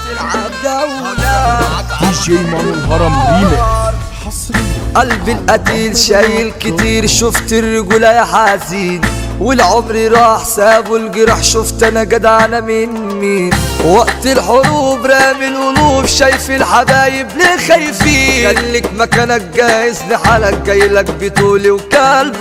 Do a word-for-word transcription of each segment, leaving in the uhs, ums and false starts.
تلعب جولة دي جي مانو الهرم ريميكس. قلبي القتيل شايل كتير، شفت الرجولة يا حزين والعمر راح سابوا الجراح، شفت انا جدعنا من مين وقت الحروب رامي القلوب، شايف الحبايب ليه خايفين، خليك مكانك جاهز لحالك جايلك بطولي وكلب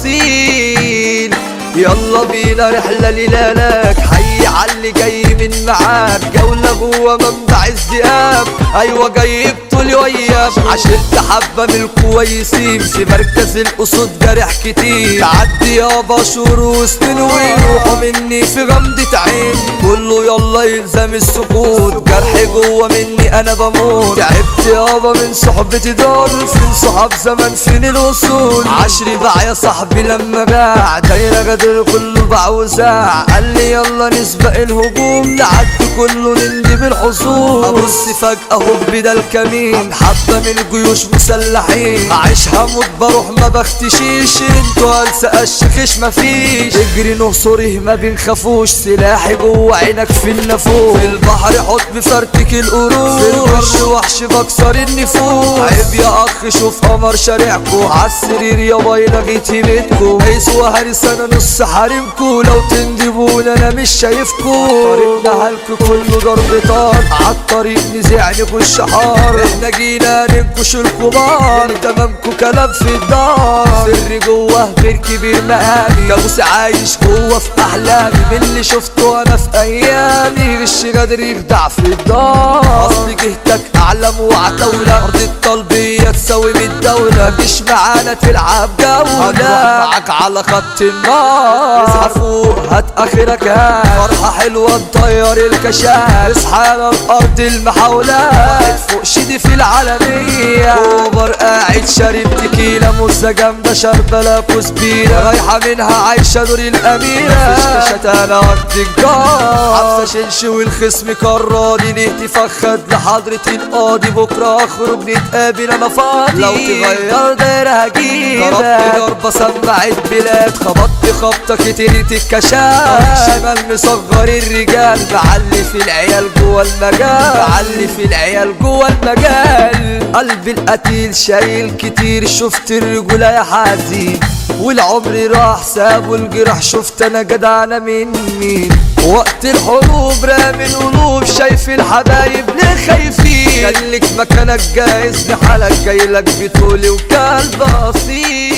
اصيل، يلا بينا رحلة ليلالك حي عاللي جاي من معاك، جولة جوه منبع الذئاب ايوه جاي بطولي وياك، عشرت حبة من الكويسين في مركز الاسود جارح كتير، تعدي يابا شهور وسنين ويروحوا مني في غمضة عين، كله يلا يلزم السكوت، جرح جوه مني انا بموت، تعبت يابا من صحبتي دول، فين صحاب زمان فين الوصول، عشري باع يا صاحبي لما باع، دايرة غدر كله باع وزاع، قال لي يلا نسبق الهجوم، تعدي كله نندي بالحصول، ابص فجأة هوب ده الكمين، حبة من الجيوش مسلحين، اعيش هموت بروح ما بختشيش، انتوا هلسة الشخش مفيش، اجري نهصره ما بنخافوش، سلاحي جوه عينك في النافوخ، في البحر حط بفرتك القروش، في الوش وحش بكسر النفوس، عيب يا اخ شوف قمر شارعكو، عالسرير يابا لغيت هيبتكو، هيسوا هرس انا نص حارمكو، لو تندبونا انا مش شايفكو، طريقنا هلكو كله ضرب طار، عالطريق نزيع نخش حار، احنا جينا ننكش الكبار، تمامكو كلام في الدار، سر جوه غير كبير مقامي، كابوس عايش جوه في احلامي، من اللي شفته انا في ايامي، غش غدر يخدع في الدار، اصل جهتك اعلم وعتولة، ارض الطلبية تساوي من الدولة، مش معانا تلعب جولة، هنروح معاك على خط النار، اصحى فوق هات اخرك هات، فرحة حلوة تطير الكشاف، اصحى على الارض المحاولات، واحد فوق شدي في العالمية، اوبر قاعد شارب تكيلة، موزة جامدة شاربة لاكوس بيرة، رايحة منها عايشة دور الاميرة، مفيش كشتانة وقت الجار، عبسة شنش والخصم كرادي، نهتي فخد لحضرة القاضي، بكرة اخرج نتقابل انا فاضي، لو تغير دايرة هجيبك، ضربت ضربة سمعت بلاد، خبطت خبطة كتيرة الكشاف، شمال مصغر الرجال، بعلي في العيال جوه المجال، بعلي في العيال جوه المجال، قلبي القتيل شايل كتير، شفت الرجولة يا حزين والعمر راح سابوا الجراح، شفت انا جدعنا من مين وقت الحروب رامي القلوب، شايف الحبايب ليه خايفين، خليك مكانك جاهز لحالك جايلك بطولي وكلب اصيل.